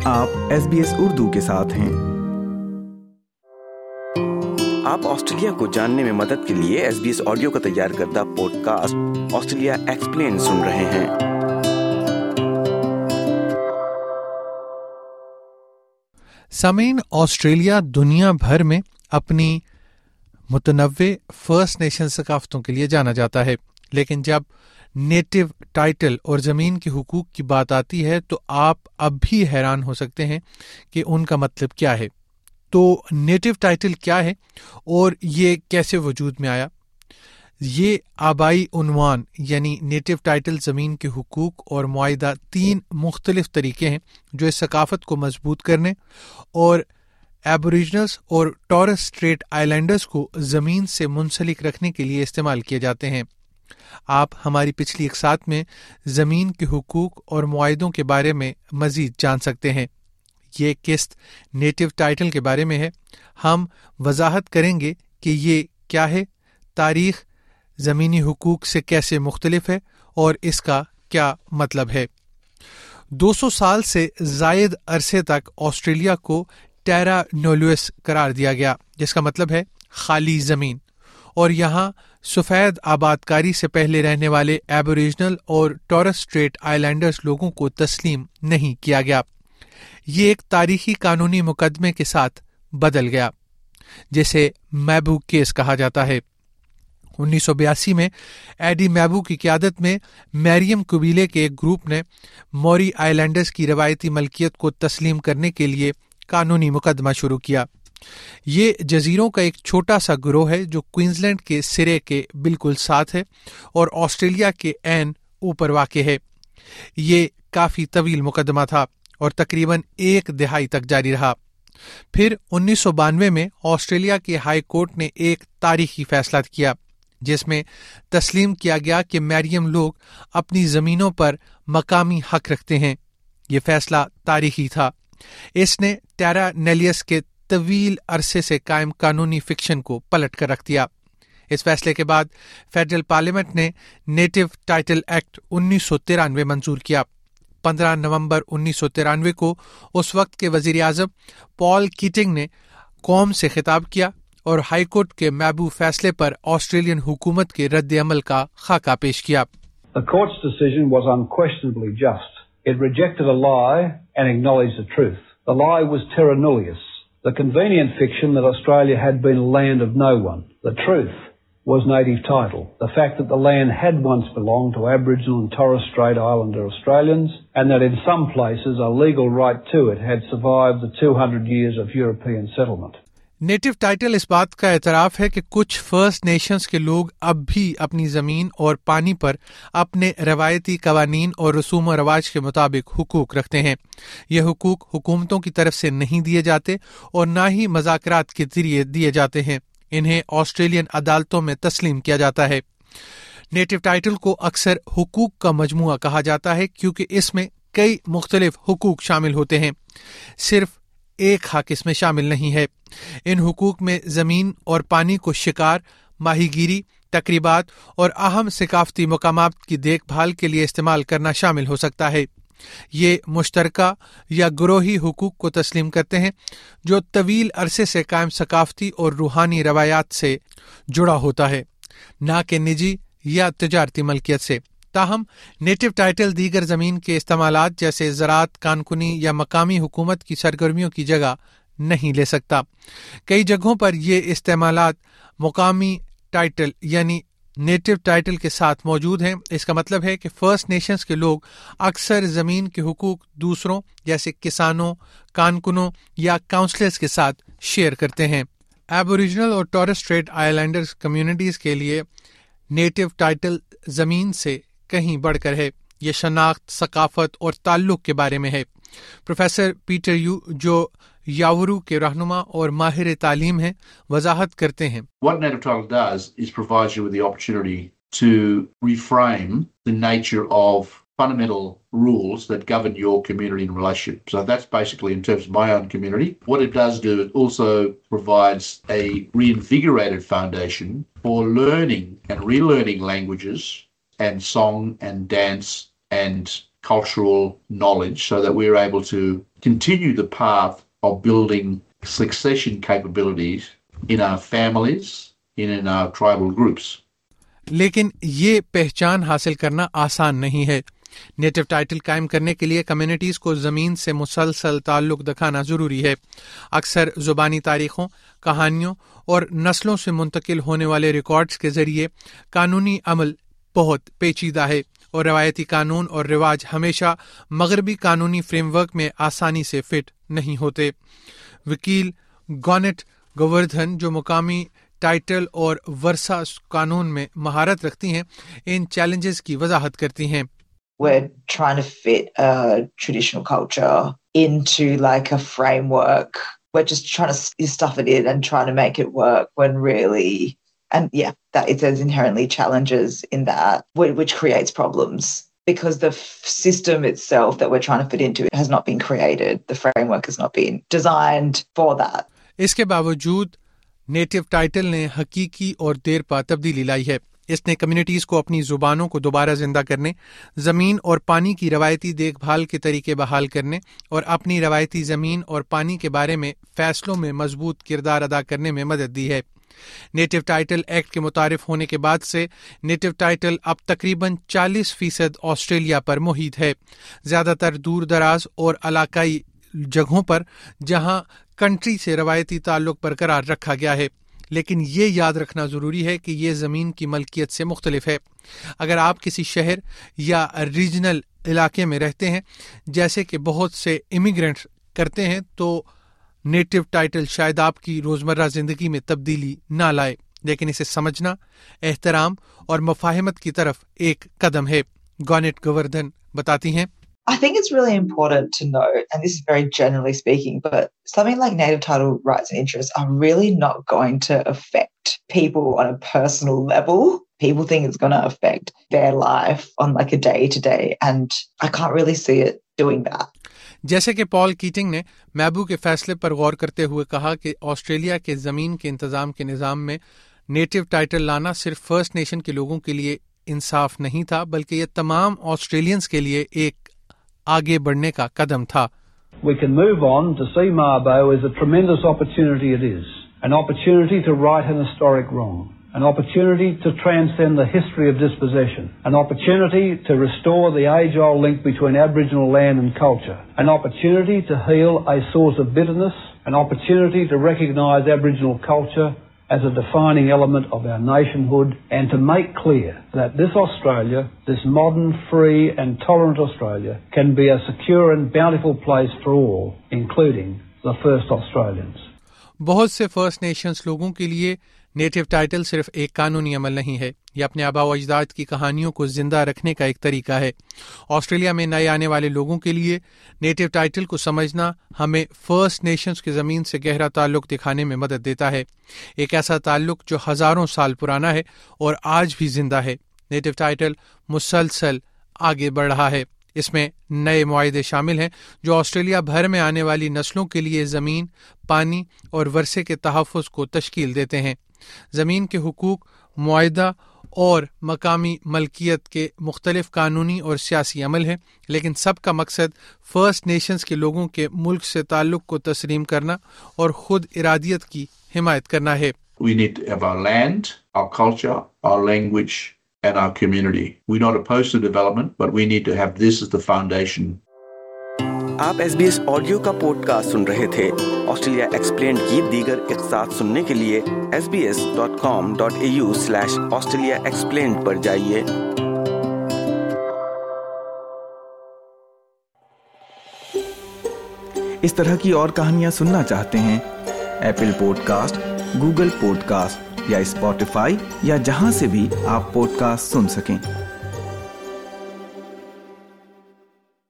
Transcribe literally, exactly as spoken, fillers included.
آپ S B S Urdu کے ساتھ ہیں۔ آپ آسٹریلیا کو جاننے میں مدد کے لیے ایس بی ایس آڈیو کا تیار کردہ پوڈ کاسٹ آسٹریلیا ایکسپلین سن رہے ہیں۔ سامعین، آسٹریلیا دنیا بھر میں اپنی متنوع فرسٹ نیشن ثقافتوں کے لیے جانا جاتا ہے، لیکن جب نیٹو ٹائٹل اور زمین کے حقوق کی بات آتی ہے تو آپ اب بھی حیران ہو سکتے ہیں کہ ان کا مطلب کیا ہے۔ تو نیٹو ٹائٹل کیا ہے اور یہ کیسے وجود میں آیا؟ یہ آبائی عنوان یعنی نیٹو ٹائٹل زمین کے حقوق اور معاہدہ تین مختلف طریقے ہیں جو اس ثقافت کو مضبوط کرنے اور ایبوریجنلز اور ٹورس اسٹریٹ آئی لینڈرز کو زمین سے منسلک رکھنے کے لیے استعمال کیے جاتے ہیں۔ آپ ہماری پچھلی اقساط میں زمین کے حقوق اور معاہدوں کے بارے میں مزید جان سکتے ہیں۔ یہ قسط نیٹو ٹائٹل کے بارے میں ہے۔ ہم وضاحت کریں گے کہ یہ کیا ہے، تاریخ زمینی حقوق سے کیسے مختلف ہے اور اس کا کیا مطلب ہے۔ دو سو سال سے زائد عرصے تک آسٹریلیا کو ٹیرا نولوس قرار دیا گیا، جس کا مطلب ہے خالی زمین، اور یہاں سفید آباد کاری سے پہلے رہنے والے ایبوریجنل اور ٹورس اسٹریٹ آئی لینڈرز لوگوں کو تسلیم نہیں کیا گیا۔ یہ ایک تاریخی قانونی مقدمے کے ساتھ بدل گیا جسے میبو کیس کہا جاتا ہے۔ انیس سو بیاسی میں ایڈی میبو کی قیادت میں میریم قبیلے کے ایک گروپ نے موری آئی لینڈرز کی روایتی ملکیت کو تسلیم کرنے کے لیے قانونی مقدمہ شروع کیا۔ یہ جزیروں کا ایک چھوٹا سا گروہ ہے جو کوئنزلینڈ کے سرے کے بالکل ساتھ ہے اور آسٹریلیا کے عین اوپر واقع ہے۔ یہ کافی طویل مقدمہ تھا اور تقریباً ایک دہائی تک جاری رہا۔ پھر انیس سو بانوے میں آسٹریلیا کے ہائی کورٹ نے ایک تاریخی فیصلہ کیا جس میں تسلیم کیا گیا کہ میریم لوگ اپنی زمینوں پر مقامی حق رکھتے ہیں۔ یہ فیصلہ تاریخی تھا۔ اس نے ٹیرا نیلیس کے طویل عرصے سے قائم قانونی فکشن کو پلٹ کر رکھ دیا۔ اس فیصلے کے بعد فیڈرل پارلیمنٹ نے نیٹو ٹائٹل ایکٹ انیس سو ترانوے منظور کیا۔ پندرہ نومبر انیس سو ترانوے کو اس وقت کے وزیر اعظم پال کیٹنگ نے قوم سے خطاب کیا اور ہائی کورٹ کے میبو فیصلے پر آسٹریلین حکومت کے رد عمل کا خاکہ پیش کیا۔ The court's decision was unquestionably just. It rejected a lie and acknowledged the truth. The lie was terra nullius, the convenient fiction that Australia had been a land of no one. The truth was native title, the fact that the land had once belonged to Aboriginal and Torres Strait Islander Australians, and that in some places a legal right to it had survived the two hundred years of European settlement. Native title اس بات کا اعتراف ہے کہ کچھ first nations کے لوگ اب بھی اپنی زمین اور پانی پر اپنے روایتی قوانین اور رسوم و رواج کے مطابق حقوق رکھتے ہیں۔ یہ حقوق حکومتوں کی طرف سے نہیں دیے جاتے اور نہ ہی مذاکرات کے ذریعے دیے جاتے ہیں۔ انہیں آسٹریلین عدالتوں میں تسلیم کیا جاتا ہے۔ نیٹو ٹائٹل کو اکثر حقوق کا مجموعہ کہا جاتا ہے کیونکہ اس میں کئی مختلف حقوق شامل ہوتے ہیں، صرف ایک حق اس میں شامل نہیں ہے۔ ان حقوق میں زمین اور پانی کو شکار، ماہی گیری، تقریبات اور اہم ثقافتی مقامات کی دیکھ بھال کے لیے استعمال کرنا شامل ہو سکتا ہے۔ یہ مشترکہ یا گروہی حقوق کو تسلیم کرتے ہیں جو طویل عرصے سے قائم ثقافتی اور روحانی روایات سے جڑا ہوتا ہے، نہ کہ نجی یا تجارتی ملکیت سے۔ تاہم نیٹو ٹائٹل دیگر زمین کے استعمالات جیسے زراعت، کانکنی یا مقامی حکومت کی سرگرمیوں کی جگہ نہیں لے سکتا۔ کئی جگہوں پر یہ استعمالات مقامی ٹائٹل یعنی نیٹو ٹائٹل کے ساتھ موجود ہیں۔ اس کا مطلب ہے کہ فرسٹ نیشنز کے لوگ اکثر زمین کے حقوق دوسروں جیسے کسانوں، کانکنوں یا کاؤنسلرز کے ساتھ شیئر کرتے ہیں۔ ایبوریجنل اور Torres Strait islanders communities کے لیے نیٹو ٹائٹل زمین سے کہیں بڑھ کر ہے۔ یہ شناخت، ثقافت اور تعلق کے بارے میں ہے۔ پروفیسر پیٹر یو جو یاورو کے رہنما اور ماہر تعلیم ہیں، وضاحت کرتے ہیں۔ What native title does is provides you with the opportunity to reframe the nature of fundamental rules that govern your community and relationship. So that's basically in terms of my own community. What it does do, it also provides a reinvigorated foundation for learning and relearning languages and song and dance and cultural knowledge so that we're able to continue the path of building succession capabilities in our families, in, in our tribal groups. لیکن یہ پہچان حاصل کرنا آسان نہیں ہے. NATO title قائم کرنے کے لیے کمیونٹیز کو زمین سے مسلسل تعلق دکھانا ضروری ہے. اکثر زبانی تاریخوں، کہانیوں اور نسلوں سے منتقل ہونے والے ریکارڈز کے ذریعے قانونی عمل بہت پیچیدہ ہے اور روایتی قانون اور رواج ہمیشہ مغربی قانونی فریم ورک میں آسانی سے فٹ نہیں ہوتے. وکیل گونٹ گوردھن جو مقامی ٹائٹل اور ورثہ قانون میں مہارت رکھتی ہیں، ان چیلنجز کی وضاحت کرتی ہیں. We're trying to fit a traditional culture into like a framework. We're just trying to stuff it in and trying to make it work when really, and yeah, that it there's inherently challenges in that, which creates problems because the system itself that we're trying to fit into has not been created. The framework has not been designed for that. اس کے باوجود NATO title نے حقیقی اور دیر پا تبدیلی لائی ہے. اس نے کمیونٹیز کو اپنی زبانوں کو دوبارہ زندہ کرنے، زمین اور پانی کی روایتی دیکھ بھال کے طریقے بحال کرنے اور اپنی روایتی زمین اور پانی کے بارے میں فیصلوں میں مضبوط کردار ادا کرنے میں مدد دی ہے. نیٹو ٹائٹل ایکٹ کے متعارف ہونے کے بعد سے نیٹو ٹائٹل اب تقریباً چالیس فیصد آسٹریلیا پر محیط ہے، زیادہ تر دور دراز اور علاقائی جگہوں پر جہاں کنٹری سے روایتی تعلق برقرار رکھا گیا ہے. لیکن یہ یاد رکھنا ضروری ہے کہ یہ زمین کی ملکیت سے مختلف ہے. اگر آپ کسی شہر یا ریجنل علاقے میں رہتے ہیں جیسے کہ بہت سے امیگرینٹس کرتے ہیں تو نیٹو ٹائٹل شاید آپ کی روزمرہ زندگی میں تبدیلی نہ لائے، لیکن اسے سمجھنا، احترام اور مفاہمت کی طرف ایک قدم ہے. گونٹ گوردھن بتاتی ہیں، I think it's really important to note, and this is very generally speaking, but something like native title rights and interests are really not going to affect people on a personal level. People think it's going to affect their life on like a day to day, and I can't really see it doing that. جیسے کہ پال getting نے میبو کے فیصلے پر غور کرتے ہوئے کہا کہ آسٹریلیا کے زمین کے انتظام کے نظام میں نیٹو ٹائٹل لانا صرف فرسٹ نیشن کے لوگوں کے لیے انصاف نہیں تھا، بلکہ یہ تمام آسٹریلینز کے لیے ایک آگے بڑھنے کا قدم تھا. We can move on to see Mabo as a tremendous opportunity it is, an opportunity to right an historic wrong, an opportunity to transcend the history of dispossession, an opportunity to restore the age-old link between Aboriginal land and culture, an opportunity to heal a source of bitterness, an opportunity to recognise Aboriginal culture as a defining element of our nationhood, and to make clear that this Australia, this modern, free and tolerant Australia, can be a secure and bountiful place for all, including the first Australians. بہت سے first nations لوگوں کے لیے NATO title صرف ایک قانونی عمل نہیں ہے، یہ اپنے آباء و اجداد کی کہانیوں کو زندہ رکھنے کا ایک طریقہ ہے. آسٹریلیا میں نئے آنے والے لوگوں کے لیے نیٹو ٹائٹل کو سمجھنا ہمیں فرسٹ نیشنز کی زمین سے گہرا تعلق دکھانے میں مدد دیتا ہے، ایک ایسا تعلق جو ہزاروں سال پرانا ہے اور آج بھی زندہ ہے. نیٹو ٹائٹل مسلسل آگے بڑھ رہا ہے. اس میں نئے معاہدے شامل ہیں جو آسٹریلیا بھر میں آنے والی نسلوں کے لیے زمین، پانی اور ورثے کے تحفظ کو تشکیل دیتے ہیں. زمین کے حقوق، معاہدہ اور مقامی ملکیت کے مختلف قانونی اور سیاسی عمل ہیں، لیکن سب کا مقصد فرسٹ نیشنز کے لوگوں کے ملک سے تعلق کو تسلیم کرنا اور خود ارادیت کی حمایت کرنا ہے. We need to have our land, our culture, our language and our community. We're not opposed to development, but we need to have this as the foundation. آپ ایس بی ایس آڈیو کا podcast سن رہے تھے. Australia explained کی دیگر اقساط سننے کے لیے S B S dot com dot A U slash Australia explained پر جائیے. اس طرح کی اور کہانیاں سننا چاہتے ہیں؟ Apple podcast, Google podcast یا اسپوٹیفائی یا جہاں سے بھی آپ پوڈ کاسٹ سن سکیں.